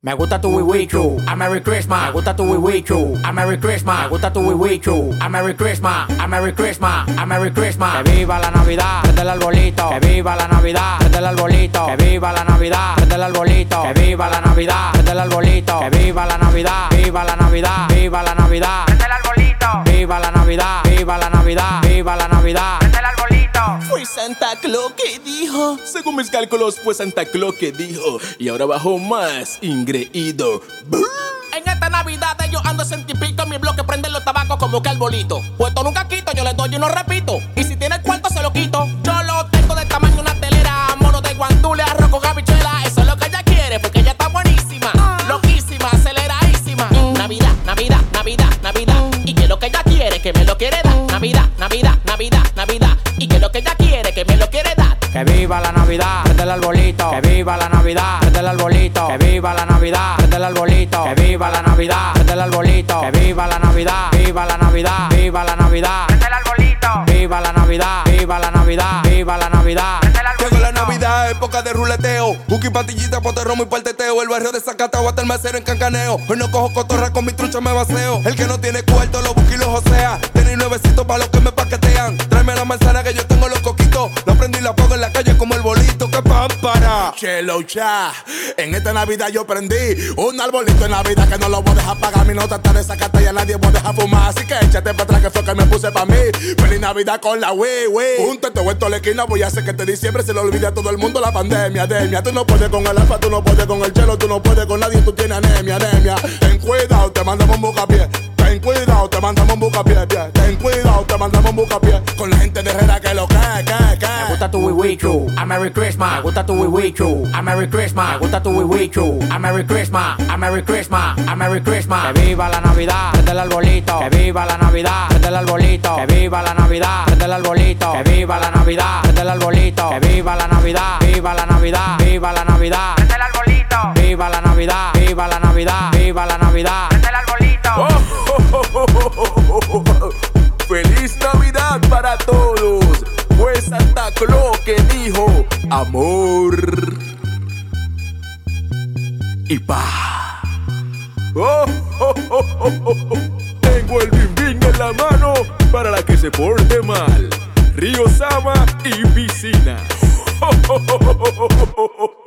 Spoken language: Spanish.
Me gusta tu wiwi chu, a Merry Christmas. Me gusta tu wiwi chu, a Merry Christmas. Me gusta tu wiwi chu, a Merry Christmas, a Merry Christmas, a Merry Christmas. Que viva la Navidad, prende el arbolito. Que viva la Navidad, prende el arbolito. Que viva la Navidad, prende el arbolito. Que viva la Navidad, prende el arbolito. Que viva la Navidad, viva la Navidad, viva la Navidad. Prende el arbolito. Viva la Navidad, viva la Navidad, viva la Navidad. Prende el arbolito. Fue Santa Claus que dijo. Según mis cálculos, fue Santa Claus que dijo. Y ahora bajó más ingreído. En esta Navidad yo ando sentipico. En mi bloque prenden los tabacos como que arbolito. Puesto nunca quito, yo le doy y no repito. Y si tiene el cuarto se lo quito. Yo lo tengo de tamaño una telera. Mono de guandule, arroz con habichuela. Eso es lo que ella quiere porque ella está buenísima. Loquísima, aceleradísima. Navidad, Navidad, Navidad, Navidad. Y que lo que ella quiere, que me lo quiere dar. Navidad, Navidad, Navidad, Navidad. Y que lo que ella quiere, que me lo quiere dar. Que viva la Navidad, prende el arbolito. Que viva la Navidad, prende el arbolito. Que viva la Navidad, prende el arbolito. Que viva la Navidad, prende el arbolito. Que viva la Navidad, viva la Navidad, viva la Navidad. Prende el arbolito. Viva la Navidad, viva la Navidad, viva la Navidad. Llegó la Navidad, época de ruleteo. Buki, patillita, poterromo y palteteo. El barrio de Zacatau hasta el macero en Cancaneo. Hoy no cojo cotorra, con mi trucha me vaceo. El que no tiene cuarto, los buki los osea. Tenis nuevecitos para los que me paquetean. Tráeme la manzana que yo tengo los coquitos. La prendo y la pongo en la calle como el bolito. Que pámpara. Chelo cha, en esta Navidad yo prendí un arbolito en Navidad que no lo voy a dejar pagar. Mi nota está desacata y a nadie voy a dejar fumar. Así que échate para atrás que fue que me puse pa' mí. Feliz Navidad con la Wii. Júntate vuelto a la esquina, voy a hacer que este diciembre se le olvide a todo el mundo la pandemia. Tú no puedes con el alfa, tú no puedes con el chelo, tú no puedes con nadie, tú tienes anemia. Ten cuidado, te mandamos un bucapié. Ten cuidado, te mandamos un bucapié. Ten cuidado, te mandamos un bucapié. Con la gente de Herrera que lo que. Me gusta tu wiwi chu, a Merry Christmas. Me gusta tu wiwi chu, a Merry Christmas. Me gusta tu wiwi chu, a Merry Christmas, a Merry Christmas, a Merry Christmas. Que viva la Navidad, prende el arbolito. Que viva la Navidad, prende el arbolito. Que viva la Navidad, prende el arbolito. Que viva la Navidad, prende el arbolito. Que viva la Navidad, viva la Navidad, viva la Navidad. Prende el arbolito. Viva la Navidad, viva la Navidad, viva la Navidad. Prende el arbolito. ¡Feliz Navidad para todos! Fue Santa Claus que dijo amor y paz. Tengo el bim bim en la mano para la que se porte mal. Río Sama y piscina.